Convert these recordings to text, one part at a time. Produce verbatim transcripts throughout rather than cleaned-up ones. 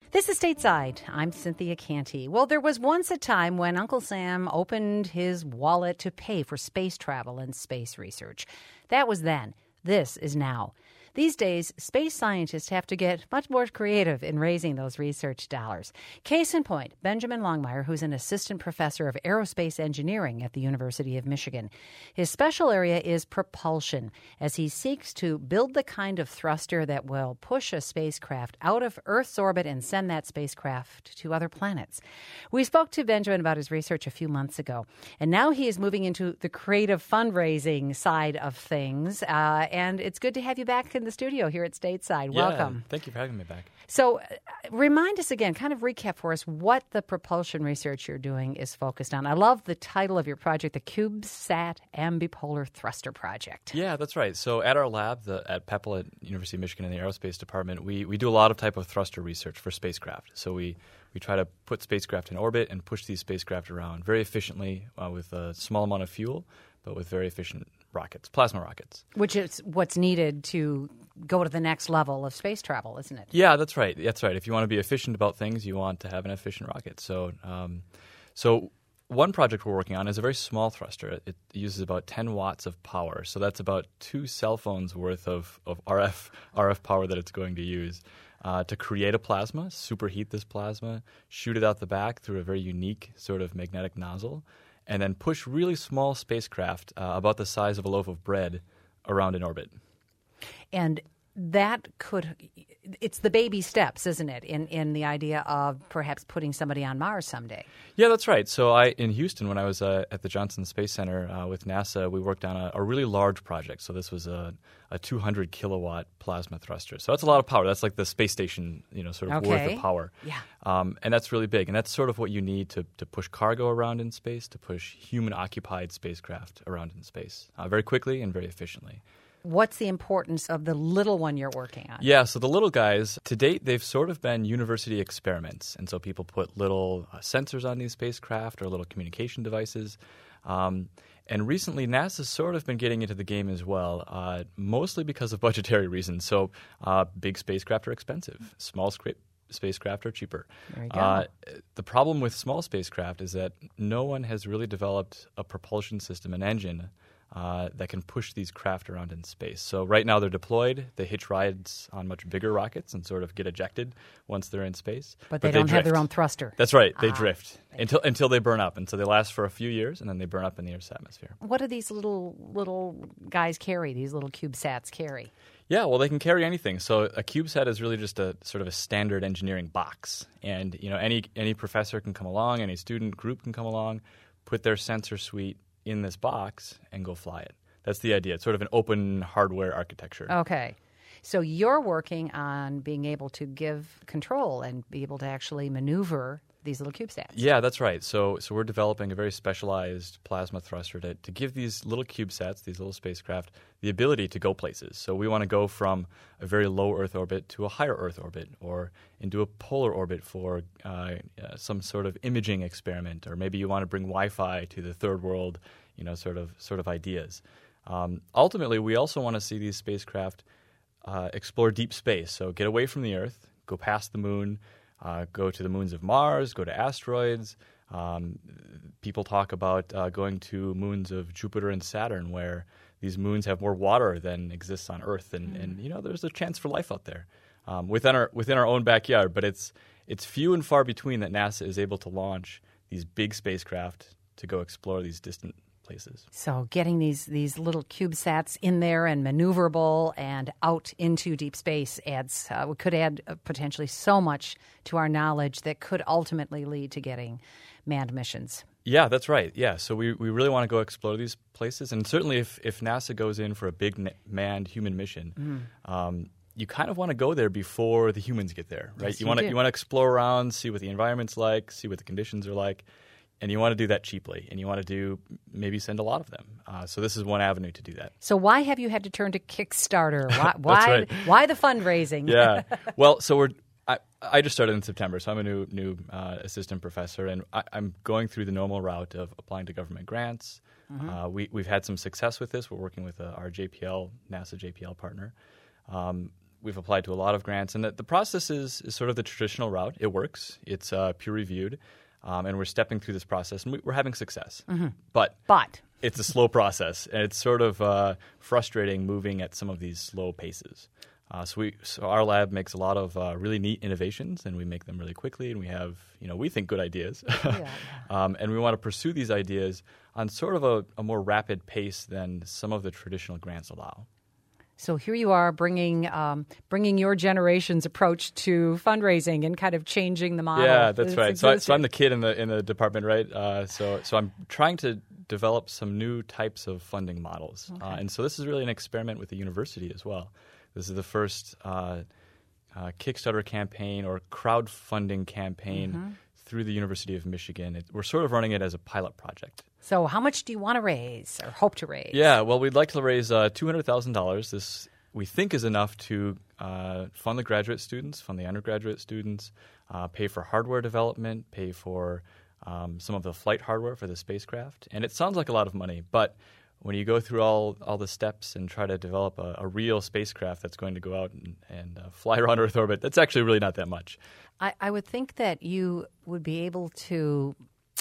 This is Stateside. I'm Cynthia Canty. Well, there was once a time when Uncle Sam opened his wallet to pay for space travel and space research. That was then. This is now. These days, space scientists have to get much more creative in raising those research dollars. Case in point, Benjamin Longmire, who's an assistant professor of aerospace engineering at the University of Michigan. His special area is propulsion, as he seeks to build the kind of thruster that will push a spacecraft out of Earth's orbit and send that spacecraft to other planets. We spoke to Benjamin about his research a few months ago, and now he is moving into the creative fundraising side of things, uh, and it's good to have you back in the studio here at Stateside. Yeah, Welcome. Thank you for having me back. So uh, remind us again, kind of recap for us what the propulsion research you're doing is focused on. I love the title of your project, the CubeSat Ambipolar Thruster Project. Yeah, that's right. So at our lab the, at P E P L at University of Michigan in the aerospace department, we, we do a lot of type of thruster research for spacecraft. So we, we try to put spacecraft in orbit and push these spacecraft around very efficiently uh, with a small amount of fuel, but with very efficient rockets, plasma rockets. Which is what's needed to go to the next level of space travel, isn't it? Yeah, that's right. That's right. If you want to be efficient about things, you want to have an efficient rocket. So, um, so one project we're working on is a very small thruster. It uses about ten watts of power. So that's about two cell phones worth of, of R F R F power that it's going to use uh, to create a plasma, superheat this plasma, shoot it out the back through a very unique sort of magnetic nozzle, and then push really small spacecraft uh, about the size of a loaf of bread around in orbit. And that could – it's the baby steps, isn't it, in, in the idea of perhaps putting somebody on Mars someday? Yeah, that's right. So I in Houston, when I was uh, at the Johnson Space Center uh, with NASA, we worked on a, a really large project. So this was a, a two hundred kilowatt plasma thruster. So that's a lot of power. That's like the space station, you know, sort of okay. worth of power. Yeah. Um, and that's really big. And that's sort of what you need to, to push cargo around in space, to push human-occupied spacecraft around in space uh, very quickly and very efficiently. What's the importance of the little one you're working on? Yeah, so the little guys, to date, they've sort of been university experiments. And so people put little uh, sensors on these spacecraft or little communication devices. Um, and recently, NASA's sort of been getting into the game as well, uh, mostly because of budgetary reasons. So uh, big spacecraft are expensive. Small scra- spacecraft are cheaper. There you go. Uh, the problem with small spacecraft is that no one has really developed a propulsion system, an engine, Uh, that can push these craft around in space. So right now they're deployed. They hitch rides on much bigger rockets and sort of get ejected once they're in space. But they but don't they have their own thruster. That's right. They ah, drift until until they burn up. And so they last for a few years, and then they burn up in the Earth's atmosphere. What do these little little guys carry, these little CubeSats carry? Yeah, well, they can carry anything. So a CubeSat is really just a sort of a standard engineering box. And you know, any any professor can come along, any student group can come along, put their sensor suite in this box and go fly it. That's the idea. It's sort of an open hardware architecture. Okay. So you're working on being able to give control and be able to actually maneuver these little CubeSats. Yeah, that's right. So so we're developing a very specialized plasma thruster to, to give these little CubeSats, these little spacecraft, the ability to go places. So we want to go from a very low Earth orbit to a higher Earth orbit, or into a polar orbit for uh, uh, some sort of imaging experiment, or maybe you want to bring Wi-Fi to the third world, you know, sort of sort of ideas. Um, ultimately, we also want to see these spacecraft uh, explore deep space. So get away from the Earth, go past the moon, Uh, go to the moons of Mars, go to asteroids. Um, people talk about uh, going to moons of Jupiter and Saturn, where these moons have more water than exists on Earth, and, mm. and you know there's a chance for life out there um, within our within our own backyard. But it's it's few and far between that NASA is able to launch these big spacecraft to go explore these distant places. So getting these these little CubeSats in there and maneuverable and out into deep space adds uh, could add uh, potentially so much to our knowledge that could ultimately lead to getting manned missions. Yeah, that's right. Yeah, so we, we really want to go explore these places, and certainly if, if NASA goes in for a big na- manned human mission, mm. um, you kind of want to go there before the humans get there, right? Yes, you you want to do. you want to explore around, see what the environment's like, see what the conditions are like. And you want to do that cheaply, and you want to do maybe send a lot of them. Uh, so this is one avenue to do that. So why have you had to turn to Kickstarter? Why why, right. why the fundraising? Yeah. Well, so we're I, I just started in September, so I'm a new new uh, assistant professor, and I, I'm going through the normal route of applying to government grants. Mm-hmm. Uh, we we've had some success with this. We're working with uh, our J P L NASA J P L partner. Um, we've applied to a lot of grants, and the, the process is, is sort of the traditional route. It works. It's uh, peer-reviewed, um, and we're stepping through this process, and we, we're having success. Mm-hmm. But, but it's a slow process, and it's sort of uh, frustrating moving at some of these slow paces. Uh, so we, so our lab makes a lot of uh, really neat innovations, and we make them really quickly, and we have, you know, we think good ideas. Yeah. um, and we want to pursue these ideas on sort of a, a more rapid pace than some of the traditional grants allow. So here you are bringing um, bringing your generation's approach to fundraising and kind of changing the model. Yeah, that's right. So, I, so I'm the existed. kid in the in the department, right? Uh, so so I'm trying to develop some new types of funding models, Okay. uh, and so this is really an experiment with the university as well. This is the first uh, uh, Kickstarter campaign or crowdfunding campaign Mm-hmm. through the University of Michigan. It, we're sort of running it as a pilot project. So how much do you want to raise or hope to raise? Yeah, well, we'd like to raise uh, two hundred thousand dollars. This, we think, is enough to uh, fund the graduate students, fund the undergraduate students, uh, pay for hardware development, pay for um, some of the flight hardware for the spacecraft. And it sounds like a lot of money, but when you go through all, all the steps and try to develop a, a real spacecraft that's going to go out and, and uh, fly around Earth orbit, that's actually really not that much. I, I would think that you would be able to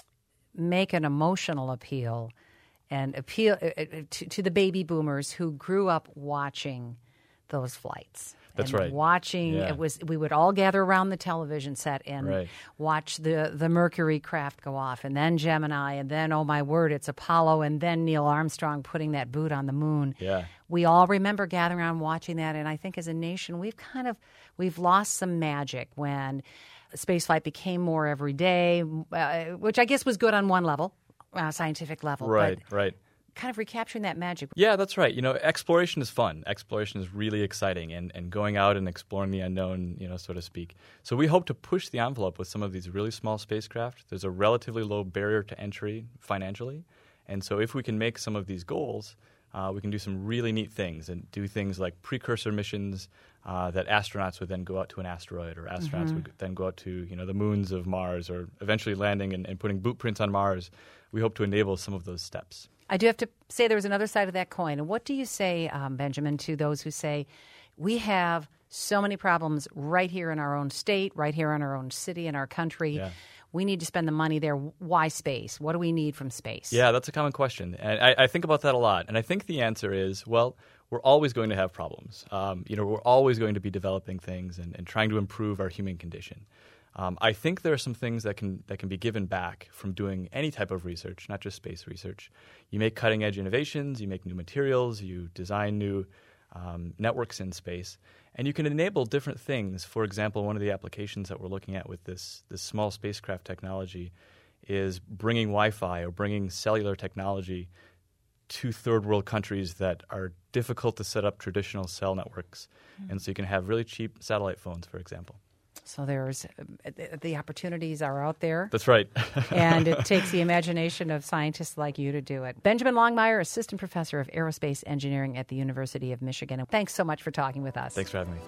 make an emotional appeal and appeal uh, uh, to, to the baby boomers who grew up watching those flights. That's and right. Watching Yeah. it was we would all gather around the television set and Right. watch the the Mercury craft go off, and then Gemini, and then oh my word, it's Apollo, and then Neil Armstrong putting that boot on the moon. Yeah. We all remember gathering around watching that, and I think as a nation we've kind of we've lost some magic when spaceflight became more every day, uh, which I guess was good on one level, uh, scientific level, Right, but right. kind of recapturing that magic. Yeah, that's right. You know, exploration is fun. Exploration is really exciting, and, and going out and exploring the unknown, you know, so to speak. So we hope to push the envelope with some of these really small spacecraft. There's a relatively low barrier to entry financially, and so if we can make some of these goals, uh, we can do some really neat things and do things like precursor missions uh, that astronauts would then go out to an asteroid, or astronauts Mm-hmm. would then go out to, you know, the moons of Mars, or eventually landing and, and putting boot prints on Mars. We hope to enable some of those steps. I do have to say there's another side of that coin. And what do you say, um, Benjamin, to those who say we have so many problems right here in our own state, right here in our own city, in our country? Yeah. We need to spend the money there. Why space? What do we need from space? Yeah, that's a common question. And I, I think about that a lot. And I think the answer is, well, we're always going to have problems. Um, you know, we're always going to be developing things and, and trying to improve our human condition. Um, I think there are some things that can that can be given back from doing any type of research, not just space research. You make cutting-edge innovations, you make new materials, you design new um, networks in space, and you can enable different things. For example, one of the applications that we're looking at with this, this small spacecraft technology is bringing Wi-Fi or bringing cellular technology to third-world countries that are difficult to set up traditional cell networks. Mm-hmm. And so you can have really cheap satellite phones, for example. So there's uh, the opportunities are out there. That's right. And it takes the imagination of scientists like you to do it. Benjamin Longmire, Assistant Professor of Aerospace Engineering at the University of Michigan. Thanks so much for talking with us. Thanks for having me.